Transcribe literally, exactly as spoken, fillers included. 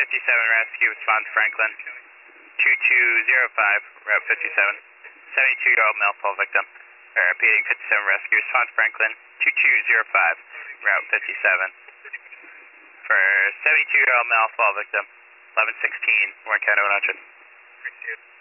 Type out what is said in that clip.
fifty-seven rescue, respond to Franklin. two two zero five, Route fifty-seven. seventy-two-year-old male fall victim. Uh, repeating, fifty-seven rescue, respond to Franklin. two two zero five, Route fifty-seven. For seventy-two-year-old male fall victim. eleven sixteen, Warren County one hundred.